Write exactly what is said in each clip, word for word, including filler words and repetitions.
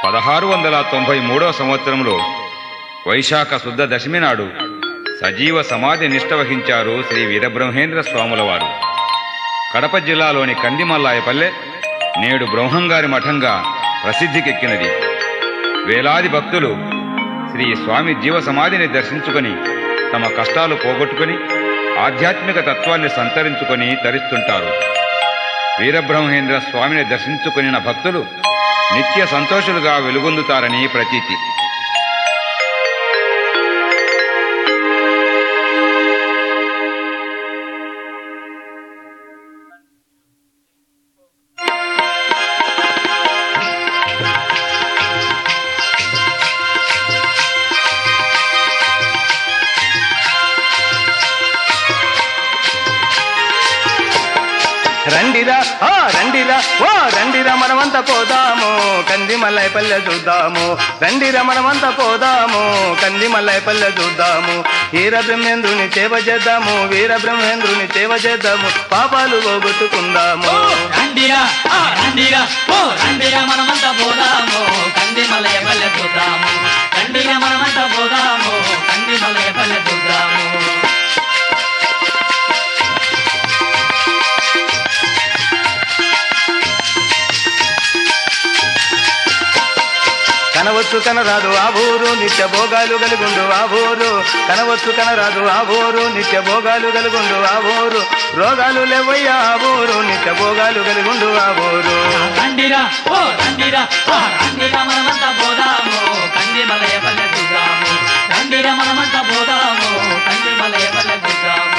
పదహారు వందల తొంభై మూడవ సంవత్సరంలో వైశాఖ శుద్ధ దశమి నాడు సజీవ సమాధి నిష్ఠ వహించారు శ్రీ వీరబ్రహ్మేంద్ర స్వాముల వారు. కడప జిల్లాలోని కందిమల్లాయపల్లె నేడు బ్రహ్మంగారి మఠంగా ప్రసిద్ధికెక్కినది. వేలాది భక్తులు శ్రీ స్వామి జీవ సమాధిని దర్శించుకొని తమ కష్టాలు పోగొట్టుకొని ఆధ్యాత్మిక తత్వాన్ని సంతరించుకొని తరిస్తుంటారు. వీరబ్రహ్మేంద్ర స్వామిని దర్శించుకొనిన భక్తులు నిత్య సంతోషులుగా వెలుగొందుతారని ప్రతీతి. రండిరా ఆ రండిరా ఓ రండిరా మనమంతా పోదాము కందిమల్లాయపల్లె చూద్దాము. రండిరా మనమంతా పోదాము కందిమల్లాయపల్లె చూద్దాము. వీర బ్రహ్మేంద్రుని సేవ చేద్దాము, వీర బ్రహ్మేంద్రుని సేవ చేద్దాము, పాపాలు పోగొట్టుకుందాము. రండిరా ఆ రండిరా ఓ రండిరా మనమంతా పోదాము కందిమల్లాయపల్లె చూద్దాము. రండిరా మనమంతా పోదాము కందిమల్లాయపల్లె చూద్దాము. కనవచ్చు కనరాదు ఆ ఊరు నిత్య భోగాలు గలుగుండు ఆ ఊరు. కనవచ్చు కనరాదు ఆ ఊరు నిత్య భోగాలు గలుగుండు ఆ ఊరు. రోగాలు లేవయ్యా ఆ ఊరు నిత్య భోగాలు గలుగుండు ఆ ఊరు. రండిరా ఓ రండిరా ఆ రండిరా మనమంతా పోదాము కందిమల్లాయపల్లె చూద్దాము. రండిరా మనమంతా పోదాము కందిమల్లాయపల్లె చూద్దాము.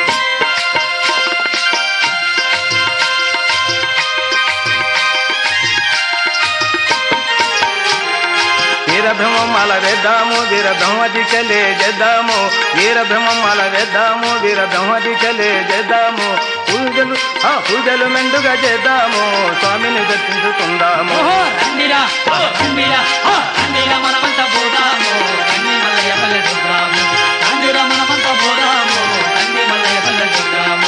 వీరబ్రహ్మం మాల వేద్దాము, వీరబ్రహ్మ దీక్షలే చేద్దాము. వీరబ్రహ్మం మాల వేద్దాము, వీరబ్రహ్మ దీక్షలే చేద్దాము. పూజలు ఆ పూజలు మెండుగా చేద్దాము, స్వామిని దర్శించుకుందాము. రండిరా ఓ రండిరా ఆ రండిరా మనమంతా పోదాము కందిమల్లాయపల్లె చూద్దాము. రండిరా మనమంతా పోదాము కందిమల్లాయపల్లె చూద్దాము.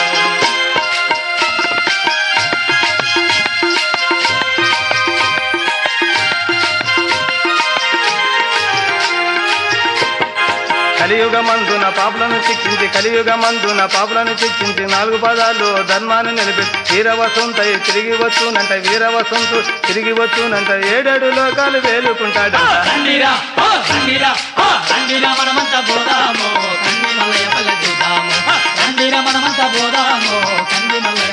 కలియుగ మందున పాపులను శిక్షించి కలియుగ మందున పాపులను శిక్షించి నాలుగు పదాలు ధర్మాన్ని నిలిపి వీరవసంత తిరిగి వచ్చునంట, వీరవసంతు తిరిగి వచ్చునంట, ఏడేడు లోకాలు వేలుకుంటాడు. రండిరా ఓ రండిరా ఆ రండిరా మనమంతా పోదాము కందిమల్లాయపల్లె చూద్దాము. రండిరా మనమంతా పోదాము కందిమల్లాయపల్లె